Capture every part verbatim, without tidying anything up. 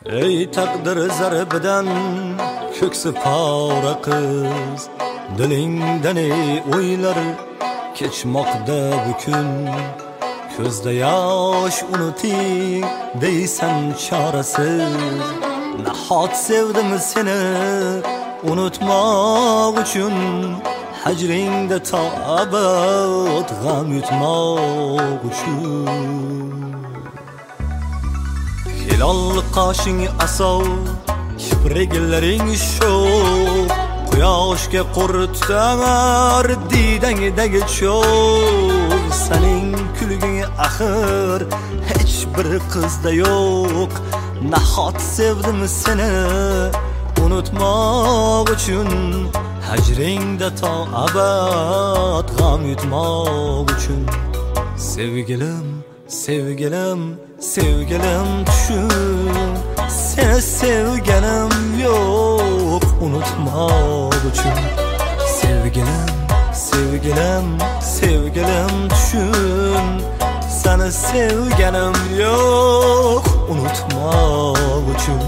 Ey taqdir zarbidan ko'ksi pora qiz, dilingdan ey o'ylar kechmoqda bu kun. Ko'zda yosh unuting deysan chorasiz, nahot sevdim seni unutmoq uchun, hajringda to abad g'am yutmoq uchun. Hilol qoshing asov, kipriklaring sho'x, quyoshga qurtar didangdagi cho'g'. Sening kulging axir hech bir qizda yo'q, nahot sevdim seni unutmoq uchun, hajringda to abad g'am yutmoq uchun. Sevgilim, sevgilim, sevgilim tushun, seni sevganim yo'q unutmoq uchun. Sevgilim, sevgilim, sevgilim tushun, seni sevganim yo'q unutmoq uchun.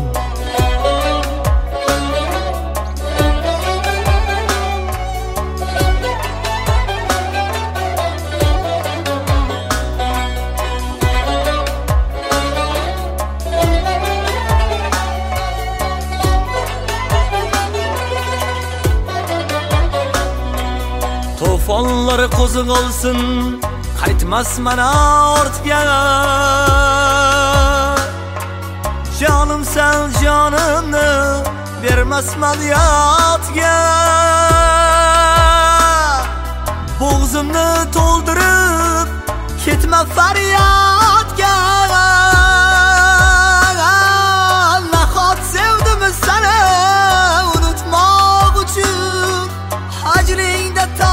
To'fonlar qo'zg'olsin, qaytmas mana ortga. Jonim sen jonimni bermasman yotga. Bo'g'zimni to'ldirib ketma faryodga. Nahot sevdim seni unutmoq uchun, hajringda to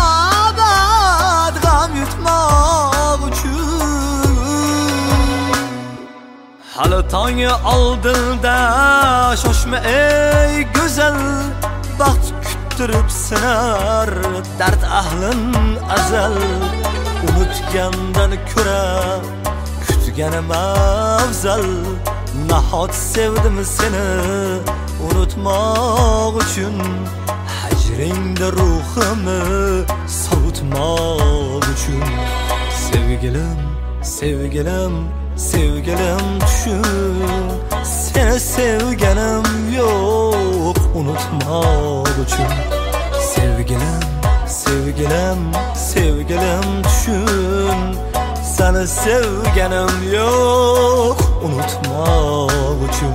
hali tong oldinda shoshma ey go'zal, baxt kuttirib sinar dard ahlin azal. Unutgandan ko'ra kutganim afzal, nahot sevdim seni unutmoq uchun, hajringda ruhimni sovutmoq uchun. Sevgilim, sevgilim, sevgilim tushun, seni sevganim yo'q unutmoq uchun. Sevgilim, sevgilim, sevgilim tushun, seni sevganim yo'q unutmoq uchun.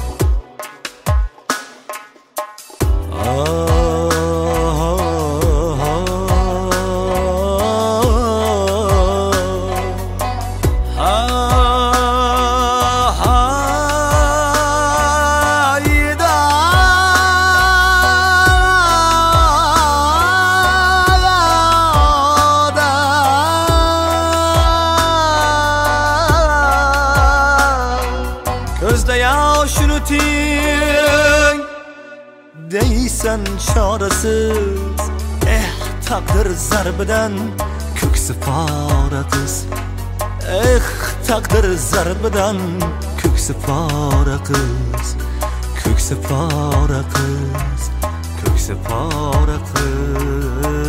Ko'zda yosh unuting deysan chorasiz, eh taqdir zarbidan ko'ksi pora qiz. Eh taqdir zarbidan ko'ksi pora qiz, ko'ksi pora qiz, ko'ksi pora qiz.